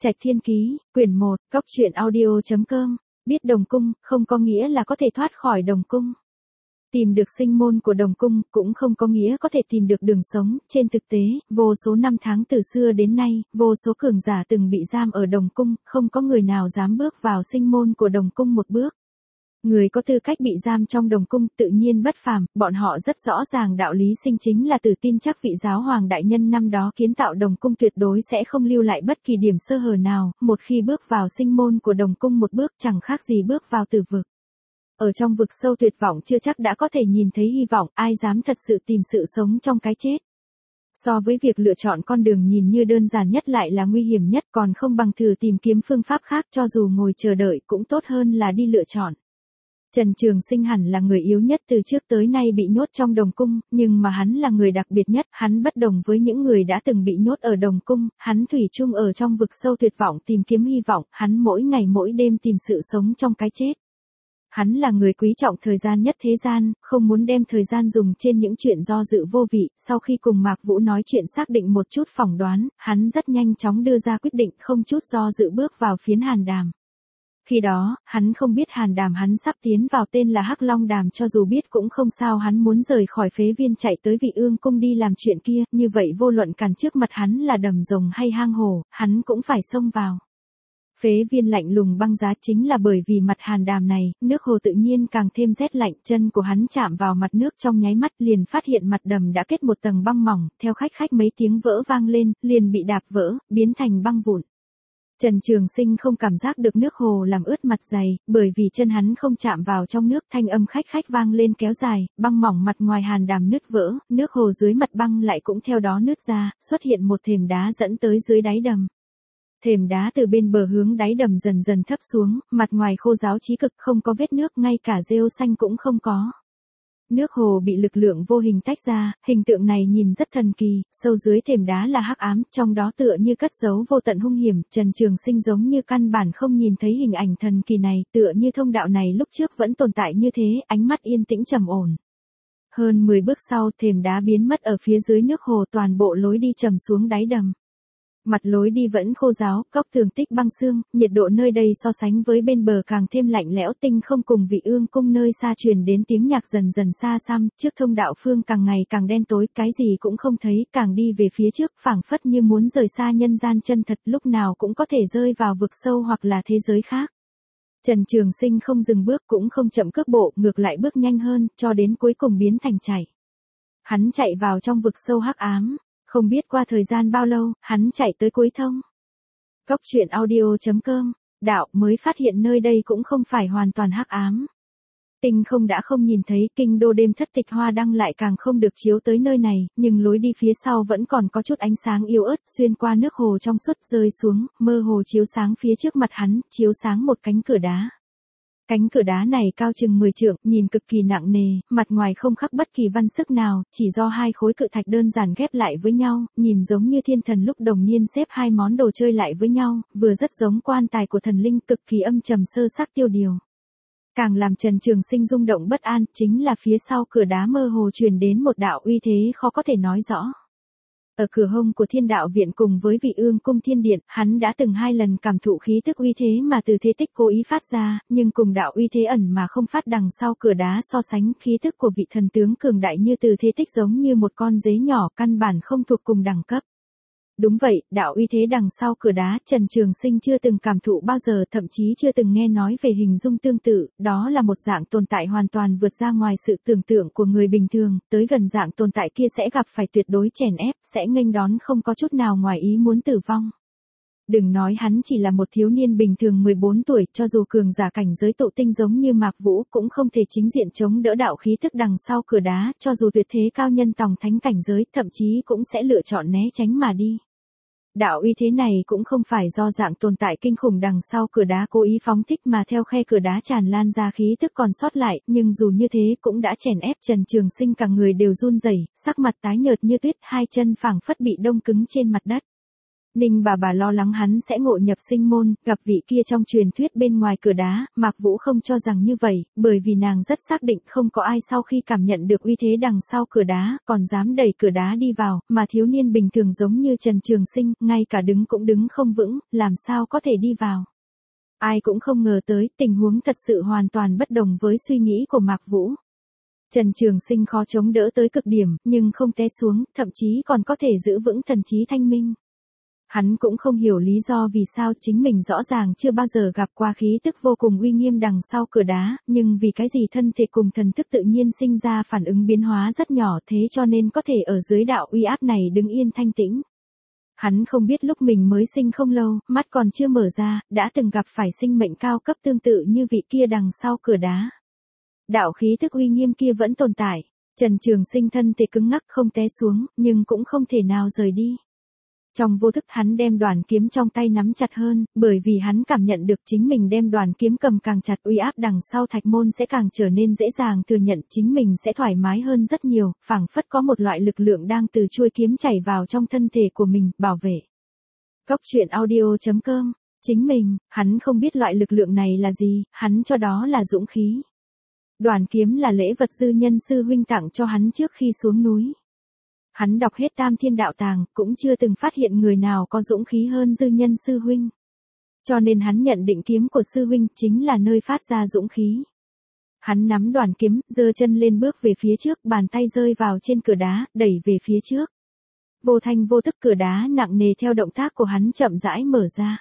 Trạch Thiên Ký, quyển 1, cóc truyện audio.com, biết đồng cung, không có nghĩa là có thể thoát khỏi đồng cung. Tìm được sinh môn của đồng cung, cũng không có nghĩa có thể tìm được đường sống. Trên thực tế, vô số năm tháng từ xưa đến nay, vô số cường giả từng bị giam ở đồng cung, không có người nào dám bước vào sinh môn của đồng cung một bước. Người có tư cách bị giam trong đồng cung tự nhiên bất phàm, bọn họ rất rõ ràng đạo lý sinh chính là tự tin chắc vị giáo hoàng đại nhân năm đó kiến tạo đồng cung tuyệt đối sẽ không lưu lại bất kỳ điểm sơ hở nào, một khi bước vào sinh môn của đồng cung một bước chẳng khác gì bước vào tử vực. Ở trong vực sâu tuyệt vọng chưa chắc đã có thể nhìn thấy hy vọng, ai dám thật sự tìm sự sống trong cái chết. So với việc lựa chọn con đường nhìn như đơn giản nhất lại là nguy hiểm nhất, còn không bằng thử tìm kiếm phương pháp khác, cho dù ngồi chờ đợi cũng tốt hơn là đi lựa chọn. Trần Trường Sinh hẳn là người yếu nhất từ trước tới nay bị nhốt trong đồng cung, nhưng mà hắn là người đặc biệt nhất, hắn bất đồng với những người đã từng bị nhốt ở đồng cung, hắn thủy chung ở trong vực sâu tuyệt vọng tìm kiếm hy vọng, hắn mỗi ngày mỗi đêm tìm sự sống trong cái chết. Hắn là người quý trọng thời gian nhất thế gian, không muốn đem thời gian dùng trên những chuyện do dự vô vị. Sau khi cùng Mạc Vũ nói chuyện xác định một chút phỏng đoán, hắn rất nhanh chóng đưa ra quyết định không chút do dự bước vào phiến Hàn Đàm. Khi đó, hắn không biết Hàn Đàm hắn sắp tiến vào tên là Hắc Long Đàm, cho dù biết cũng không sao, hắn muốn rời khỏi Phế Viên chạy tới Vị Ương cung đi làm chuyện kia, như vậy vô luận cản trước mặt hắn là đầm rồng hay hang hồ, hắn cũng phải xông vào. Phế Viên lạnh lùng băng giá chính là bởi vì mặt Hàn Đàm này, nước hồ tự nhiên càng thêm rét lạnh, chân của hắn chạm vào mặt nước trong nháy mắt liền phát hiện mặt đầm đã kết một tầng băng mỏng, theo khách khách mấy tiếng vỡ vang lên, liền bị đạp vỡ, biến thành băng vụn. Trần Trường Sinh không cảm giác được nước hồ làm ướt mặt dày, bởi vì chân hắn không chạm vào trong nước, thanh âm khách khách vang lên kéo dài, băng mỏng mặt ngoài Hàn Đàm nứt vỡ, nước hồ dưới mặt băng lại cũng theo đó nứt ra, xuất hiện một thềm đá dẫn tới dưới đáy đầm. Thềm đá từ bên bờ hướng đáy đầm dần dần thấp xuống, mặt ngoài khô ráo chí cực, không có vết nước, ngay cả rêu xanh cũng không có. Nước hồ bị lực lượng vô hình tách ra, hình tượng này nhìn rất thần kỳ, sâu dưới thềm đá là hắc ám, trong đó tựa như cất giấu vô tận hung hiểm, Trần Trường Sinh giống như căn bản không nhìn thấy hình ảnh thần kỳ này, tựa như thông đạo này lúc trước vẫn tồn tại như thế, ánh mắt yên tĩnh trầm ổn. Hơn 10 bước sau, thềm đá biến mất ở phía dưới nước hồ, toàn bộ lối đi trầm xuống đáy đầm. Mặt lối đi vẫn khô ráo, góc tường tích băng xương, nhiệt độ nơi đây so sánh với bên bờ càng thêm lạnh lẽo, tinh không cùng Vị Ương cung nơi xa truyền đến tiếng nhạc dần dần xa xăm, trước thông đạo phương càng ngày càng đen tối, cái gì cũng không thấy, càng đi về phía trước, phảng phất như muốn rời xa nhân gian chân thật, lúc nào cũng có thể rơi vào vực sâu hoặc là thế giới khác. Trần Trường Sinh không dừng bước cũng không chậm cước bộ, ngược lại bước nhanh hơn, cho đến cuối cùng biến thành chạy. Hắn chạy vào trong vực sâu hắc ám. Không biết qua thời gian bao lâu, hắn chạy tới cuối thông. cóc truyện audio.com, đạo mới phát hiện nơi đây cũng không phải hoàn toàn hắc ám. Tinh không đã không nhìn thấy, kinh đô đêm thất tịch hoa đăng lại càng không được chiếu tới nơi này, nhưng lối đi phía sau vẫn còn có chút ánh sáng yếu ớt, xuyên qua nước hồ trong suốt rơi xuống, mơ hồ chiếu sáng phía trước mặt hắn, chiếu sáng một cánh cửa đá. Cánh cửa đá này cao chừng 10 trượng, nhìn cực kỳ nặng nề, mặt ngoài không khắc bất kỳ văn sức nào, chỉ do hai khối cự thạch đơn giản ghép lại với nhau, nhìn giống như thiên thần lúc đồng niên xếp hai món đồ chơi lại với nhau, vừa rất giống quan tài của thần linh, cực kỳ âm trầm sơ sắc tiêu điều. Càng làm Trần Trường Sinh rung động bất an, chính là phía sau cửa đá mơ hồ truyền đến một đạo uy thế khó có thể nói rõ. Ở cửa hông của Thiên Đạo Viện cùng với Vị Ương cung Thiên Điện, hắn đã từng 2 lần cảm thụ khí tức uy thế mà Từ Thế Tích cố ý phát ra, nhưng cùng đạo uy thế ẩn mà không phát đằng sau cửa đá so sánh, khí tức của vị thần tướng cường đại như Từ Thế Tích giống như một con dế nhỏ, căn bản không thuộc cùng đẳng cấp. Đúng vậy, đạo uy thế đằng sau cửa đá, Trần Trường Sinh chưa từng cảm thụ bao giờ, thậm chí chưa từng nghe nói về hình dung tương tự, đó là một dạng tồn tại hoàn toàn vượt ra ngoài sự tưởng tượng của người bình thường, tới gần dạng tồn tại kia sẽ gặp phải tuyệt đối chèn ép, sẽ nghênh đón không có chút nào ngoài ý muốn tử vong. Đừng nói hắn chỉ là một thiếu niên bình thường 14 tuổi, cho dù cường giả cảnh giới tụ tinh giống như Mạc Vũ cũng không thể chính diện chống đỡ đạo khí thức đằng sau cửa đá, cho dù tuyệt thế cao nhân tòng thánh cảnh giới, thậm chí cũng sẽ lựa chọn né tránh mà đi. Đạo uy thế này cũng không phải do dạng tồn tại kinh khủng đằng sau cửa đá cố ý phóng thích mà theo khe cửa đá tràn lan ra khí thức còn sót lại, nhưng dù như thế cũng đã chèn ép Trần Trường Sinh cả người đều run rẩy, sắc mặt tái nhợt như tuyết, hai chân phảng phất bị đông cứng trên mặt đất. Ninh bà lo lắng hắn sẽ ngộ nhập sinh môn, gặp vị kia trong truyền thuyết bên ngoài cửa đá, Mạc Vũ không cho rằng như vậy, bởi vì nàng rất xác định không có ai sau khi cảm nhận được uy thế đằng sau cửa đá, còn dám đẩy cửa đá đi vào, mà thiếu niên bình thường giống như Trần Trường Sinh, ngay cả đứng cũng đứng không vững, làm sao có thể đi vào. Ai cũng không ngờ tới, tình huống thật sự hoàn toàn bất đồng với suy nghĩ của Mạc Vũ. Trần Trường Sinh khó chống đỡ tới cực điểm, nhưng không té xuống, thậm chí còn có thể giữ vững thần trí thanh minh. Hắn cũng không hiểu lý do vì sao chính mình rõ ràng chưa bao giờ gặp qua khí tức vô cùng uy nghiêm đằng sau cửa đá, nhưng vì cái gì thân thể cùng thần thức tự nhiên sinh ra phản ứng biến hóa rất nhỏ thế cho nên có thể ở dưới đạo uy áp này đứng yên thanh tĩnh. Hắn không biết lúc mình mới sinh không lâu, mắt còn chưa mở ra, đã từng gặp phải sinh mệnh cao cấp tương tự như vị kia đằng sau cửa đá. Đạo khí tức uy nghiêm kia vẫn tồn tại, Trần Trường Sinh thân thể cứng ngắc không té xuống, nhưng cũng không thể nào rời đi. Trong vô thức hắn đem đoàn kiếm trong tay nắm chặt hơn, bởi vì hắn cảm nhận được chính mình đem đoàn kiếm cầm càng chặt uy áp đằng sau thạch môn sẽ càng trở nên dễ dàng thừa nhận chính mình sẽ thoải mái hơn rất nhiều, phảng phất có một loại lực lượng đang từ chuôi kiếm chảy vào trong thân thể của mình, bảo vệ. Cốc truyện audio.com, chính mình, hắn không biết loại lực lượng này là gì, hắn cho đó là dũng khí. Đoàn kiếm là lễ vật dư nhân sư huynh tặng cho hắn trước khi xuống núi. Hắn đọc hết Tam Thiên Đạo Tàng, cũng chưa từng phát hiện người nào có dũng khí hơn dư nhân sư huynh. Cho nên hắn nhận định kiếm của sư huynh chính là nơi phát ra dũng khí. Hắn nắm đoàn kiếm, giơ chân lên bước về phía trước, bàn tay rơi vào trên cửa đá, đẩy về phía trước. Vô thanh vô tức cửa đá nặng nề theo động tác của hắn chậm rãi mở ra.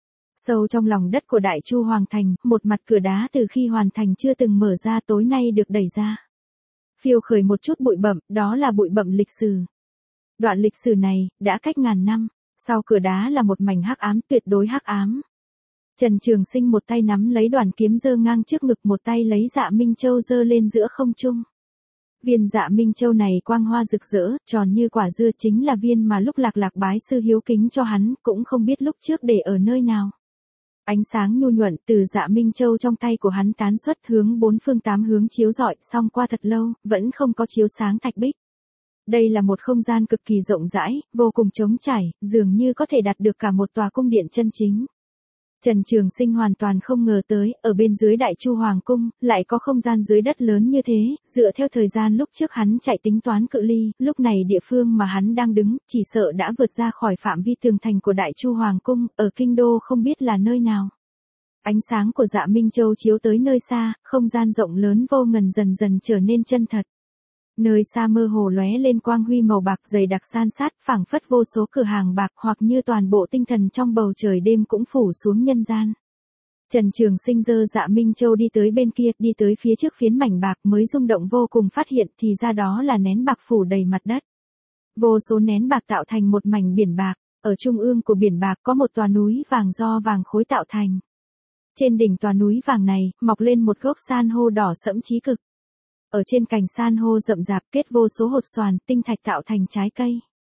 Sâu trong lòng đất của Đại Chu Hoàng Thành, một mặt cửa đá từ khi hoàn thành chưa từng mở ra tối nay được đẩy ra. Phiêu khởi một chút bụi bặm, đó là bụi bặm lịch sử. Đoạn lịch sử này, đã cách ngàn năm, sau cửa đá là một mảnh hắc ám, tuyệt đối hắc ám. Trần Trường Sinh một tay nắm lấy đoàn kiếm giơ ngang trước ngực, một tay lấy Dạ Minh Châu giơ lên giữa không trung. Viên Dạ Minh Châu này quang hoa rực rỡ, tròn như quả dưa, chính là viên mà lúc Lạc bái sư hiếu kính cho hắn, cũng không biết lúc trước để ở nơi nào. Ánh sáng nhu nhuận từ Dạ Minh Châu trong tay của hắn tán xuất hướng bốn phương tám hướng chiếu rọi, xong qua thật lâu, vẫn không có chiếu sáng thạch bích. Đây là một không gian cực kỳ rộng rãi, vô cùng trống trải, dường như có thể đạt được cả một tòa cung điện chân chính. Trần Trường Sinh hoàn toàn không ngờ tới, ở bên dưới Đại Chu Hoàng Cung, lại có không gian dưới đất lớn như thế, dựa theo thời gian lúc trước hắn chạy tính toán cự ly, lúc này địa phương mà hắn đang đứng, chỉ sợ đã vượt ra khỏi phạm vi tường thành của Đại Chu Hoàng Cung, ở kinh đô không biết là nơi nào. Ánh sáng của Dạ Minh Châu chiếu tới nơi xa, không gian rộng lớn vô ngần dần dần trở nên chân thật. Nơi xa mơ hồ lóe lên quang huy màu bạc dày đặc san sát, phảng phất vô số cửa hàng bạc, hoặc như toàn bộ tinh thần trong bầu trời đêm cũng phủ xuống nhân gian. Trần Trường Sinh giơ Dạ Minh Châu đi tới bên kia, đi tới phía trước phiến mảnh bạc mới rung động vô cùng phát hiện thì ra đó là nén bạc phủ đầy mặt đất. Vô số nén bạc tạo thành một mảnh biển bạc, ở trung ương của biển bạc có một tòa núi vàng do vàng khối tạo thành. Trên đỉnh tòa núi vàng này, mọc lên một gốc san hô đỏ sẫm chí cực. Ở trên cành san hô rậm rạp kết vô số hột xoàn, tinh thạch tạo thành trái cây.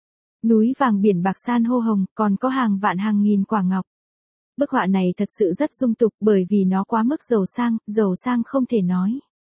Núi vàng biển bạc san hô hồng, còn có hàng vạn hàng nghìn quả ngọc. Bức họa này thật sự rất dung tục bởi vì nó quá mức giàu sang không thể nói.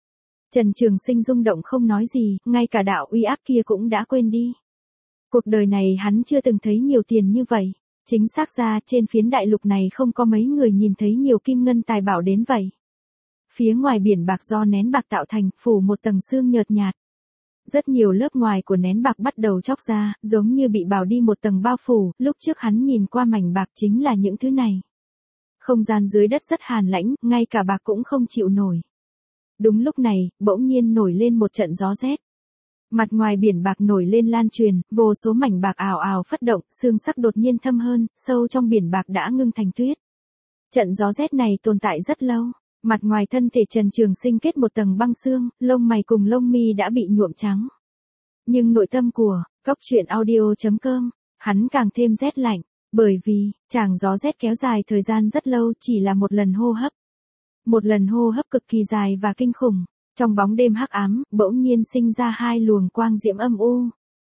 Trần Trường Sinh rung động không nói gì, ngay cả đạo uy áp kia cũng đã quên đi. Cuộc đời này hắn chưa từng thấy nhiều tiền như vậy. Chính xác ra trên phiến đại lục này không có mấy người nhìn thấy nhiều kim ngân tài bảo đến vậy. Phía ngoài biển bạc do nén bạc tạo thành, phủ một tầng sương nhợt nhạt. Rất nhiều lớp ngoài của nén bạc bắt đầu chóc ra, giống như bị bào đi một tầng bao phủ, lúc trước hắn nhìn qua mảnh bạc chính là những thứ này. Không gian dưới đất rất hàn lãnh, ngay cả bạc cũng không chịu nổi. Đúng lúc này, bỗng nhiên nổi lên một trận gió rét. Mặt ngoài biển bạc nổi lên lan truyền, vô số mảnh bạc ào ào phất động, xương sắc đột nhiên thâm hơn, sâu trong biển bạc đã ngưng thành tuyết. Trận gió rét này tồn tại rất lâu. Mặt ngoài thân thể Trần Trường Sinh kết một tầng băng xương, lông mày cùng lông mi đã bị nhuộm trắng. Nhưng nội tâm của Cốc truyện audio.com, hắn càng thêm rét lạnh, bởi vì tràng gió rét kéo dài thời gian rất lâu, chỉ là một lần hô hấp. Một lần hô hấp cực kỳ dài và kinh khủng. Trong bóng đêm hắc ám, bỗng nhiên sinh ra hai luồng quang diễm âm u.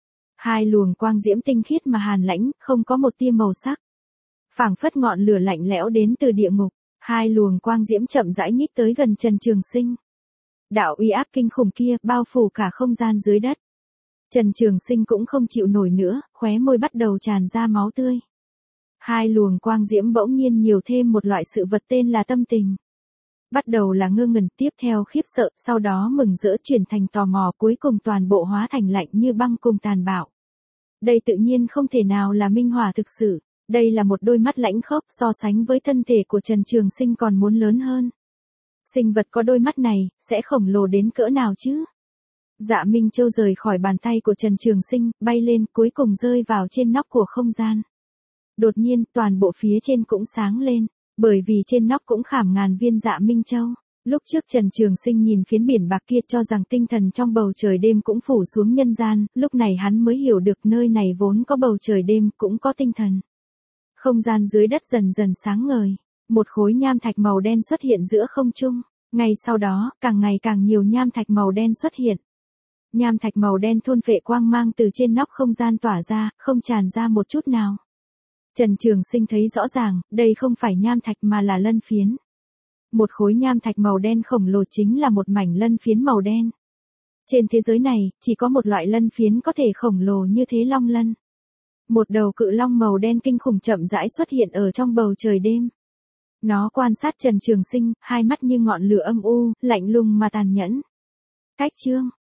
Hai luồng quang diễm tinh khiết mà hàn lãnh, không có một tia màu sắc. Phảng phất ngọn lửa lạnh lẽo đến từ địa ngục. Hai luồng quang diễm chậm rãi nhích tới gần Trần Trường Sinh. Đạo uy áp kinh khủng kia bao phủ cả không gian dưới đất. Trần Trường Sinh cũng không chịu nổi nữa, khóe môi bắt đầu tràn ra máu tươi. Hai luồng quang diễm bỗng nhiên nhiều thêm một loại sự vật tên là tâm tình. Bắt đầu là ngơ ngẩn, tiếp theo khiếp sợ, sau đó mừng rỡ chuyển thành tò mò, cuối cùng toàn bộ hóa thành lạnh như băng cùng tàn bạo. Đây tự nhiên không thể nào là minh hỏa thực sự, đây là một đôi mắt lãnh khốc, so sánh với thân thể của Trần Trường Sinh còn muốn lớn hơn. Sinh vật có đôi mắt này, sẽ khổng lồ đến cỡ nào chứ? Dạ Minh Châu rời khỏi bàn tay của Trần Trường Sinh, bay lên, cuối cùng rơi vào trên nóc của không gian. Đột nhiên, toàn bộ phía trên cũng sáng lên, bởi vì trên nóc cũng khảm ngàn viên Dạ Minh Châu. Lúc trước Trần Trường Sinh nhìn phiến biển bạc kia cho rằng tinh thần trong bầu trời đêm cũng phủ xuống nhân gian, lúc này hắn mới hiểu được nơi này vốn có bầu trời đêm, cũng có tinh thần. Không gian dưới đất dần dần sáng ngời, một khối nham thạch màu đen xuất hiện giữa không trung, ngay sau đó, càng ngày càng nhiều nham thạch màu đen xuất hiện. Nham thạch màu đen thôn phệ quang mang từ trên nóc không gian tỏa ra, không tràn ra một chút nào. Trần Trường Sinh thấy rõ ràng, đây không phải nham thạch mà là lân phiến. Một khối nham thạch màu đen khổng lồ chính là một mảnh lân phiến màu đen. Trên thế giới này, chỉ có một loại lân phiến có thể khổng lồ như thế, long lân. Một đầu cự long màu đen kinh khủng chậm rãi xuất hiện ở trong bầu trời đêm. Nó quan sát Trần Trường Sinh, hai mắt như ngọn lửa âm u, lạnh lùng mà tàn nhẫn. Cách chương